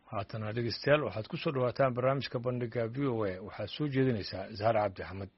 haatana dhegeystayaal waxaad ku soo dhawaataan barnaamijka bandhiga v o a waxaad soo jeedinaysaa zahra cabdi axmed.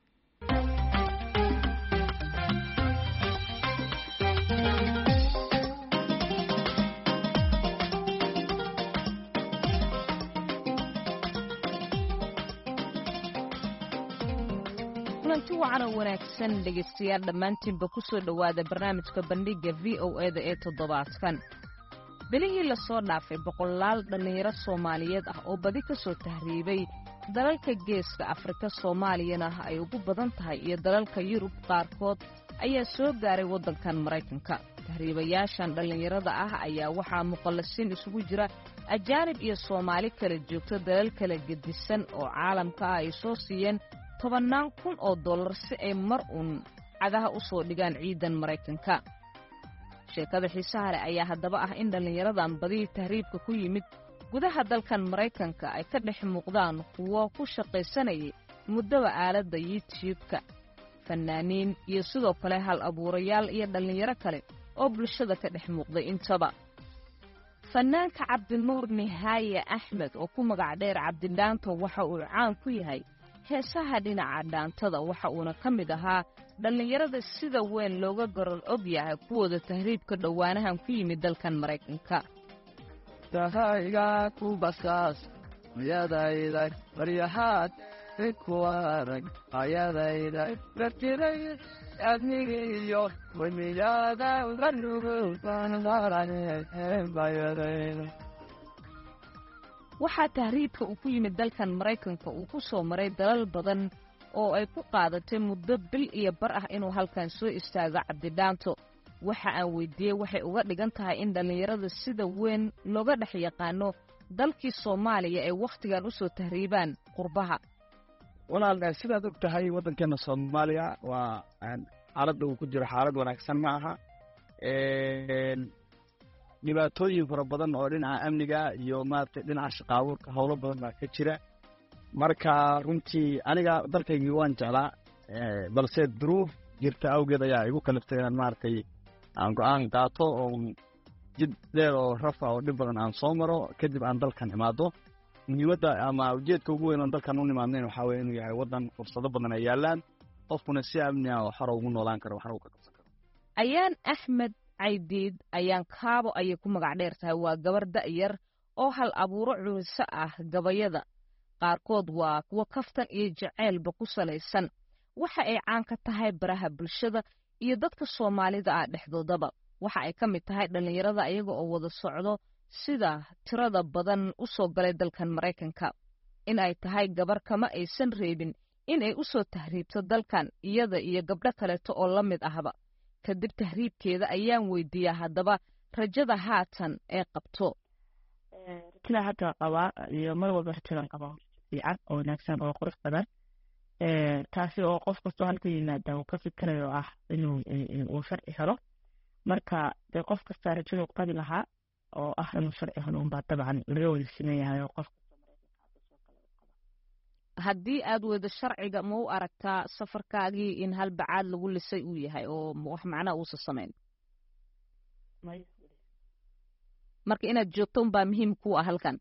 kulanti wacan oo wanaagsan dhegeystayaal dhammaantiinba ku soo dhowaada barnaamijka bandhiga v o a-da ee toddobaadkan. bilihii la soo dhaafay boqolaal dhallinyaro soomaaliyeed ah oo badi ka soo tahriibay dalalka geeska afrika soomaaliyana ay ugu badan tahay iyo dalalka yurub qaarkood ayaa soo gaaray waddankan maraykanka. tahriibayaashan dhallinyarada ah ayaa waxaa muqallasiin isugu jira ajaanib iyo soomaali kala joogta dalal kala gedisan oo caalamka ah ay soo siiyeen $10,000 si ay mar uun cagaha u soo dhigaan ciidan maraykanka. sheekada xiisaha leh ayaa haddaba ah in dhallinyaradan badihii tahriibka ku yimid gudaha dalkan maraykanka ay ka dhex muuqdaan kuwo ku shaqaysanayay muddaba aaladda yuutubka, fannaaniin iyo sidoo kale hal abuurayaal iyo dhallinyaro kale oo bulshada ka dhex muuqday intaba. fannaanka cabdinuur nihaaye axmed oo ku magac dheer cabdidhaanto waxa uu caan ku yahay heesaha dhinaca dhaantada, waxa uuna ka mid ahaa dhallinyarada sida weyn looga garor og yahay kuwooda tahriibka dhowaanahan ku yimid dalkan maraykanka. tahayga ku basaas ayadayda baryahaad ku arag ayadayda bartiray adnigiyo wemiyada uganugu bayadayda. waxaa tahriibka uu ku yimid dalkan maraykanka uu ku soo maray dalal badan oo ay ku qaadatay muddo bil iyo bar ah inuu halkan soo istaago cabdidhaanto. waxa aan weydiiyey waxay uga dhigan tahay in dhallinyarada sida weyn looga dhex yaqaano dalkii soomaaliya ay wakhtigan u soo tahriibaan qurbaha. walaal sidaad og tahay waddankeena soomaaliya waa xaaladda uu ku jiro xaalad wanaagsan ma aha. dhibaatooyin fara badan oo dhinaca amniga iyo maaragtay dhinaca shaqaabuurka howlo badan baa ka jira. marka runtii aniga dalkaygii waan jeclaa, balse duruuf jirta awgeed ayaa igu kaliftay inaan maaragtay aan go'aan qaato oo jid dheer oo rafa oo dhib badan aan soo maro kadib aan dalkan imaado. muhiimadda ama ujeedka ugu weyn oo dalkan u nimaadnayn waxaa weeye inuu yahay waddan fursado badan ay yaalaan, qofkuna si amni ah oo xor ugu noolaan karo waxna uu ka qabsan karo. ayaan axmed caydiid ayaan kaabo ayay ku magac dheer tahay, waa gabar da'yar oo hal abuuro curiso ah gabayada. qaarkood waa kuwo kaftan iyo jaceylba ku salaysan. waxa ay caan ka tahay baraha bulshada iyo dadka soomaalida ah dhexdoodaba. waxa ay ka mid tahay dhallinyarada ayaga oo wada socdo sida tirada badan u soo galay dalkan maraykanka. in ay tahay gabar kama aysan reebin in ay u soo tahriibto dalkan iyada iyo gabdho kaleeto oo la mid ahba. kadib tahriibkeeda ayaan weydiiyaa haddaba rajada haatan ee qabto. rajada hadda qabaa iyo mar walba rajadan qabaa fiican oo wanaagsan oo qurux badan, taasi oo qof kastoo halka yimaada uu ka fikirayo ah inuu sharci helo. marka dee qof kastaa rajada u qabi lahaa oo ah inuu sharci helo unbaa dabcan laga wada siman yahay oo qof haddii aad weydo sharciga ma u aragtaa safarkaagii in hal bacaad lagu lisay uu yahay oo wax macnaha uusa samayn? marka inaad joogto unbaa muhiim ku ah halkan.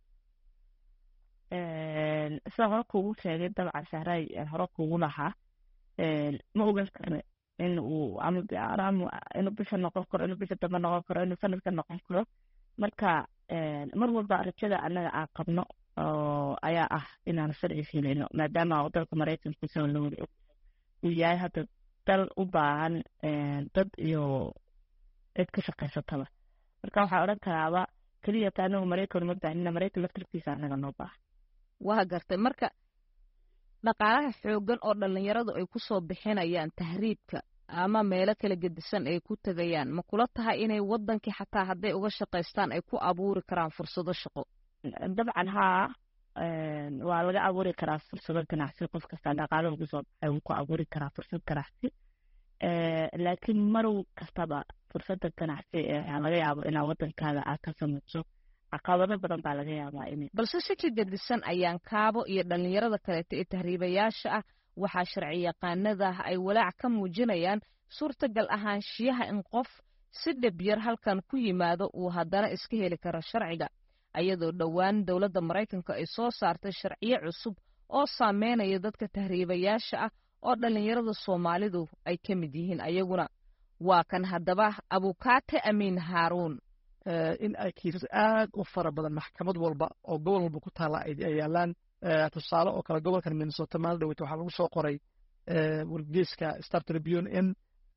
sidaan hore kuugu sheegay dabcan sahray hore kuugu lahaa, ma ogan karno in uu inuu bisha noqon karo, inuu bisha dambe noqon karo, inuu sanadka noqon karo. marka mar walba rajada annaga aan qabno ayaa ah inaan sharci filayno, maadaama dalka maraykanku soo lawada uu yahay hadda dal u baahan dad iyo cid ka shaqaysataba. marka waxaa odhan karaaba keliya ta anagu maraykan ma baahnina, maraykan laftarkiisa annaga noo baahan. waa gartay. marka dhaqaalaha xooggan oo dhallinyaradu ay ku soo bixinayaan tahriibka ama meelo kala gedisan ay ku tegayaan, ma kula tahay inay waddankii xataa hadday uga shaqaystaan ay ku abuuri karaan fursado shaqo? dabcan haa, waa laga abuuri karaa fursado ganacsi. qof kasta dhaqaalo ugu soo baxay wuu ku abuuri karaa fursad ganacsi, laakiin marow kastaba fursadda ganacsi laga yaabo inaa waddankaaga aad ka samayso caqabado badan baa laga yaabaa inay. balse si ka gedisan ayaan kaabo iyo dhallinyarada kaleeto ee tahriibayaasha ah waxaa sharci yaqaanada ay walaac ka muujinayaan suurtagal ahaanshiyaha in qof si dhib yar halkan ku yimaado uu haddana iska heli karo sharciga. ayadoo dhowaan dowladda maraykanka ay soo saartay sharciyo cusub oo saameynaya dadka tahriibayaasha ah oo dhallinyarada soomaalidu ay ka mid yihiin ayaguna waa kan haddaba abukaate amiin haaruun. in ay kiisas aad u fara badan maxkamad walba oo gobol walba ku taala ay yaalaan. tusaale oo kale gobolkan Minnesota maalin dhaweyta waxaa lagu soo qoray wargeyska Star Tribune in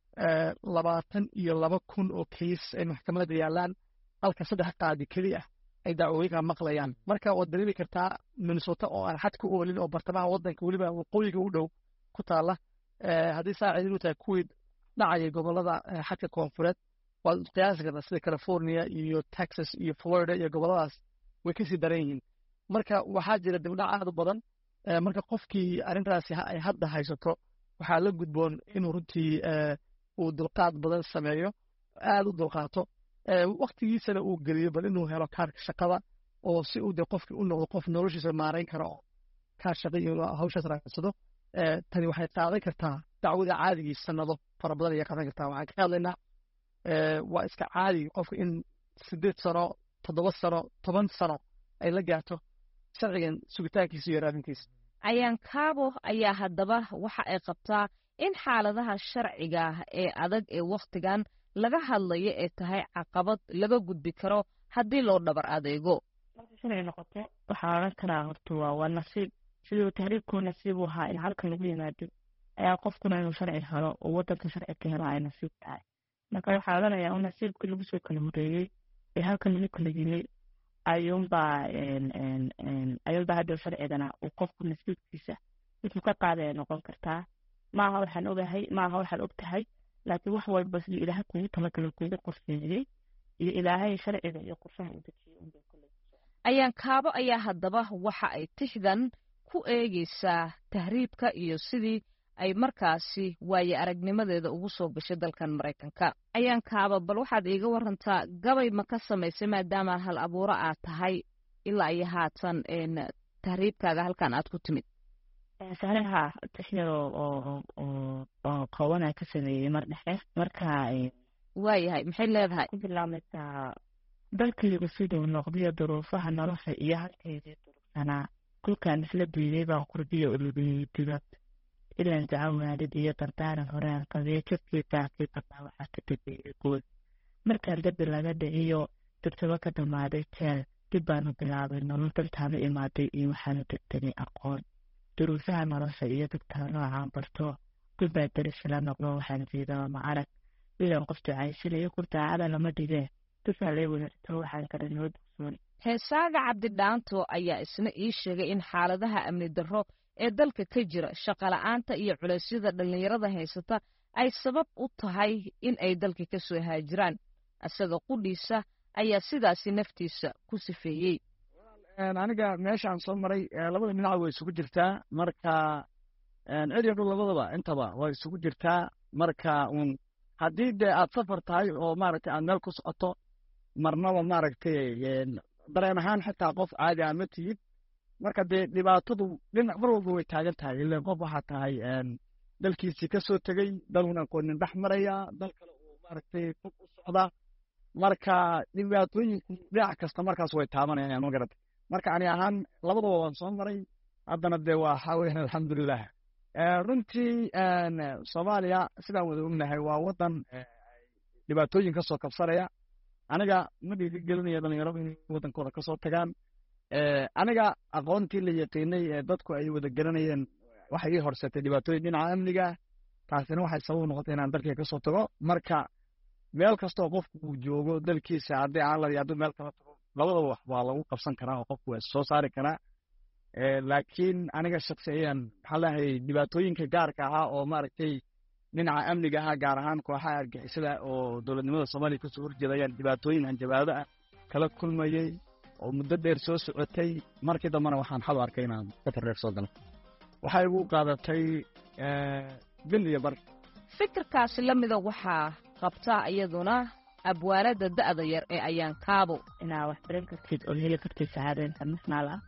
22,000 oo kiis ay maxkamadda yaalaan halka 3 qaadi keliya ay dacwooyinka maqlayaan. marka waad dareemi kartaa Minnesota oo aan xad ku oolin oo bartamaha waddanka weliba waqooyiga u dhow ku taala haddii saacidin u tahay kuwii dhacaya gobolada xadka koonfureed waad qiyaasi kartaa sida California iyo Texas iyo Florida iyo goboladaas way kasii daran yihiin. marka waxaa jira dibdhac aad u badan. marka qofkii arrintaasi ay hadda haysato waxaa la gudboon inuu runtii uu dulqaad badan sameeyo, aad u dulqaato, waqtigiisana uu geliyo bal inuu helo kaarka shaqada oo si uu de qofkii u noqdo qof noloshiisa maarayn karo oo kaar shaqa iyo hawshaas raacsado. tani waxay qaadan kartaa dacwada caadigii sanado fara badan ayay qaadan kartaa. waxaan ka hadlaynaa waa iska caadi qofka in 8 sano 7 sano 10 sano ay la gaarto sharcigan sugitaankiisa iyo raadintiisa. ayaan kaabo ayaa haddaba waxa ay qabtaa in xaaladaha sharciga ee adag ee wakhtigan laga hadlayo ee tahay caqabad laga gudbi karo haddii loo dhabar adeego. marka sharci noqoto waxaa oran karaa horta waa nasiib, siduu tahriibkuu nasiib u ahaa in halkan lagu yimaado ayaa qofkuna inuu sharci helo oo waddanka sharci ka helo ay nasiib tahay. marka waxaa odhanayaa in nasiibkii lagu soo kala horeeyey ee halkan lagu kala yimay ayuunbaa hadda sharcigana uu qofku nasiibkiisa wuxuu ka qaadaya noqon kartaa. maaha waxaan ogahay, maaha waxaan og tahay, laakiin wax walba siduu ilaahay kugu talagalay kugu qorsheeyey iyo ilaahay sharciga iyo qorshaha uu dejiyey. ayaan kaabo ayaa haddaba waxa ay tixdan ku eegaysaa tahriibka iyo sidii ay markaasi waaye aragnimadeeda ugu soo gashay dalkan Maraykanka. ayaan kaabo bal waxaad iiga warantaa gabay ma ka samaysay maadaama hal abuuro aad tahay ilaa iyo haatan tahriibkaaga halkan aad ku timid? saaraha tixyar oo kooban ka sameeyey mar dhexe. marka waayahay maxay leedahay? ku bilaamaysaa dalkaygu siduu noqdiyo duruufaha nolosha iyo halkaydii durugsanaa kulkaan isla diiday baan qurbiyo ulubiyey dibad ilaan jacaw waalid iyo dardaaran horaan qabiyo jirkiisaakii qabaa waxaa ka dambeeyey guud. markaan darbi laga dhiciyo dugtaba ka dhammaaday jeel dib baanu bilaabay nolol daltaama imaaday iyo waxaanu degtegay aqoon. duruufaha nolosha iyo dugtaa noocaan barto gulbaa darisila noqdo waxaan jiidaba ma arag ilaan qof ducaysilayo kurdaacada lama dhigee dufaa lee wadaagto waxaan kale noo dugsoon. heesaaga cabdidhaanto ayaa isna ii sheegay in xaaladaha amni darro ee dalka ka jira shaqola'aanta iyo culeysyada dhallinyarada haysata ay sabab u tahay in ay dalka ka soo haajiraan. isaga qudhiisa ayaa sidaasi naftiisa ku sifeeyey. aniga meeshaan soo maray labada dhinac way isugu jirtaa. marka cid dhu labadaba intaba way isugu jirtaa. marka haddii dee aad safar tahay oo maaragtay aad meel ku socoto marnaba maaragtay dareen ahaan xitaa qof caadi ah ma tihid. marka dee dhibaatadu dhinac mar walba way taagan tahay. ilaan qof waxaa tahay dalkiisii ka soo tegey, dalun aqoonin dhex maraya, dal kale uu maaragtay fog u socdaa. marka dhibaatooyinku dhinac kasta markaas way taabanayaan ma garata. marka ani ahaan labadaba waan soo maray, haddana dee waxaa weeyaan alxamdulilah. runtii Soomaaliya sidaan wada ognahay waa waddan dhibaatooyin ka soo kabsanaya. aniga ma dhiirigelinaya dhalinyaradu inay waddankooda ka soo tagaan. aniga aqoontii la yaqiinay ee dadku ay wada garanayeen waxay ii horsatay dhibaatooyin dhinaca amniga. taasina waxay sabab noqotay inaan dalkii ka soo tago. marka meel kastoo qofku uu joogo dalkiisa haddii aan la hadduu meel kala tago labadaba wax waa lagu qabsan karaa oo qofku waa soo saari karaa. laakiin aniga shakhsiyan maxaa lahay dhibaatooyinka gaarka ahaa oo maaragtay dhinaca amniga ahaa gaar ahaan kooxaha argixisada oo dowladnimada Soomaaliya kasoo horjeedayaan dhibaatooyin hanjabaado ah kala kulmayey oo muddo dheer soo socotay. markii dambena waxaan xal u arkay inaan ka tareer soo galo. waxay igu qaadatay bil iyo bar. fikirkaasi la mida waxaa qabtaa iyaduna abwaalada da'da yar ee ayaan kaabo. inaa wax baran kartid oo heli kartid sacaado international ah.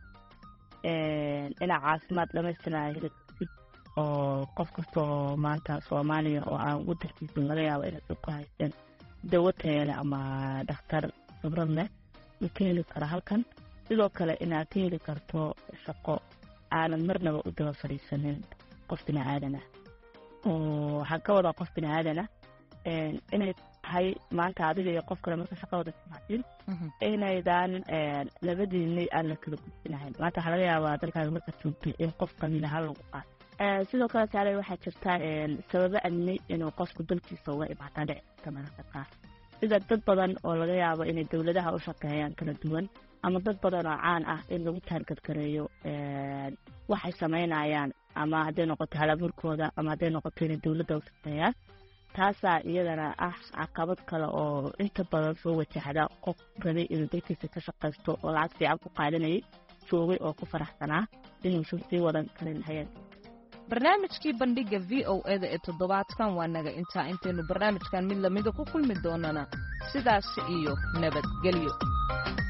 inaa caafimaad dhamaystiraa heli kartid oo qof kasta oo maanta Soomaaliya oo aan waddankiisa laga yaabo inay ku haysteen dawo tayo leh ama dhakhtar khibrad leh uu ka heli kara halkan. sidoo kale inaad ka heli karto shaqo aanad marnaba u daba fadhiisanin qof bini aadan ah. oo waxaan ka wadaa qof bini aadan ah inay tahay maanta adiga iyo qof kale marka shaqadooda ismacsiin inaydaan labadiinay aan la kala gudbinahayn. maanta waxaa laga yaabaa dalkaaga marka joogtay in qof qabiil ahaan lagu qaato. sidoo kale taale waxaa jirta sababo amni inuu qofku dalkiisa uga imaataa dhici karta mararka qaar, sida dad badan oo laga yaabo inay dowladaha u shaqeeyaan kala duwan, ama dad badan oo caan ah in lagu taargadgareeyo waxay samaynayaan, ama hadday noqoto halaburkooda, ama hadday noqoto inay dowladda u shaqeeyaan. taasaa iyadana ah caqabad kale oo inta badan soo wajahda qof rabay inuu dalkiisa ka shaqaysto oo lacag fiican ku qaadanayay, joogay oo ku faraxsanaa inuusan sii wadan karin hayeen. barnaamijkii bandhiga VOA-da ee toddobaadkan waa naga intaynu barnaamijkan mid lamida ku kulmi doonana sidaas iyo nabadgelyo.